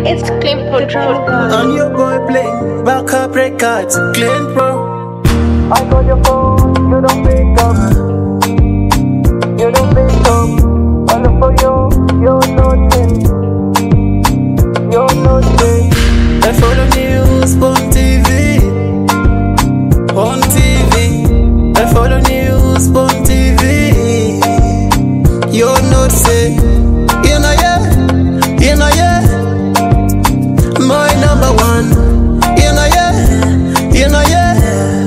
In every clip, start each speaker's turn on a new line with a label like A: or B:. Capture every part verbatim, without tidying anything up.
A: It's Clean Control.
B: And your boy playing backup records, Clean Pro.
C: I call your phone, you don't pick up. You don't pick up. I look for you, you're not in. You're not in.
B: I follow news on T V. On T V. I follow news on T V. You're not say. You know yeah. You know yeah. My number one. You know yeah. You know yeah.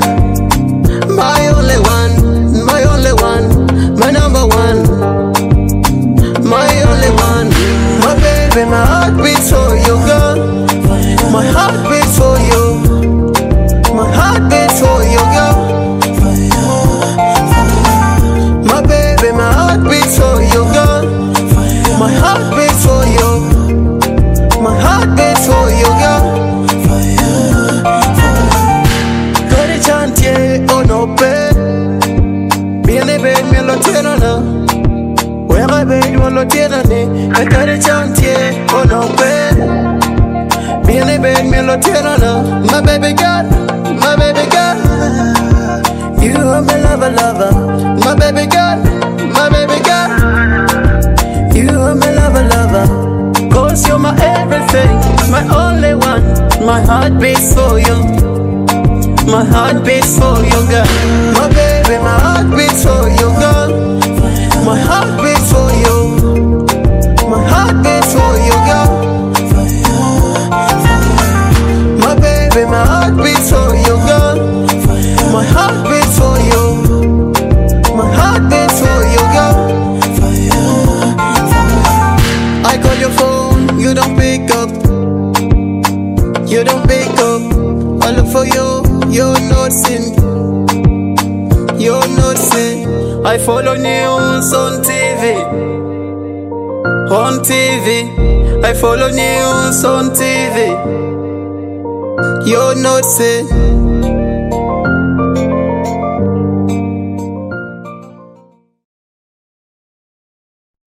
B: My only one. My only one. My number one. My only one. My baby, my heart beats for you, girl. My heart beats for you. My heart beats for you, girl. My baby, my heart beats for you, girl. My heart beats for you. My heart beats for you, girl. Kari chantier on open. Bien et bien, me lo tiene na. Where I bed, me lo tiene ni. Kari chantier on open. Bien et bien, me lo tiene na. My baby girl, my baby girl. You are my lover, lover. My baby girl, my baby girl. You are my lover, lover. Cause you're my everything, my only one. My heart beats for you. My heart beats for you, girl. My baby, my heart beats for you, girl. My heart beats for you. My heart beats for you, girl. My baby, my heart beats for you, girl. My heart beats for you. My heart beats for you, girl. I call your phone, you don't pick up. You don't pick up. I look for you, you're not seen. You're not seen. I follow news on T V. On T V. I follow news on T V. You're not seen.